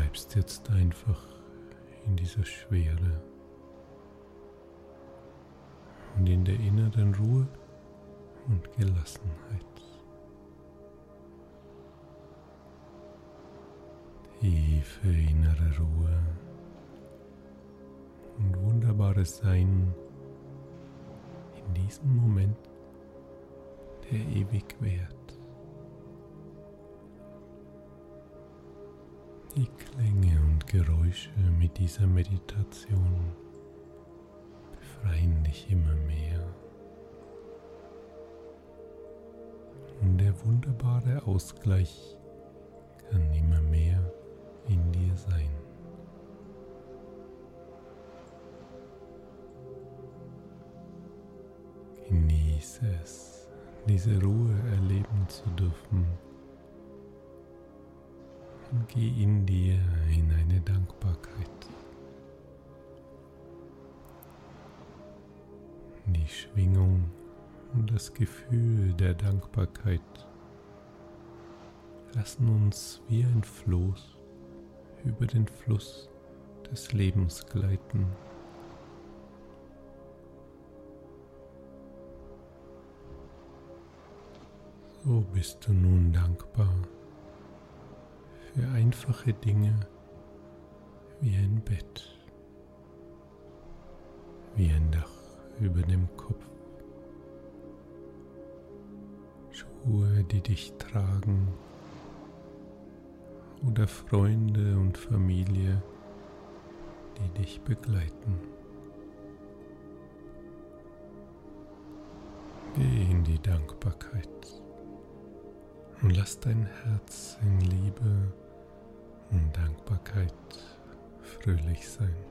bleibst jetzt einfach in dieser Schwere und in der inneren Ruhe und Gelassenheit. Tiefe innere Ruhe und wunderbares Sein in diesem Moment, der ewig währt. Die Klänge und Geräusche mit dieser Meditation befreien dich immer mehr. Und der wunderbare Ausgleich kann immer mehr in dir sein. Genieße es, diese Ruhe erleben zu dürfen. Und geh in dir in eine Dankbarkeit. Die Schwingung und das Gefühl der Dankbarkeit lassen uns wie ein Floß über den Fluss des Lebens gleiten. So bist du nun dankbar für einfache Dinge wie ein Bett, wie ein Dach über dem Kopf, Schuhe, die dich tragen, oder Freunde und Familie, die dich begleiten. Geh in die Dankbarkeit und lass dein Herz in Liebe und Dankbarkeit fröhlich sein.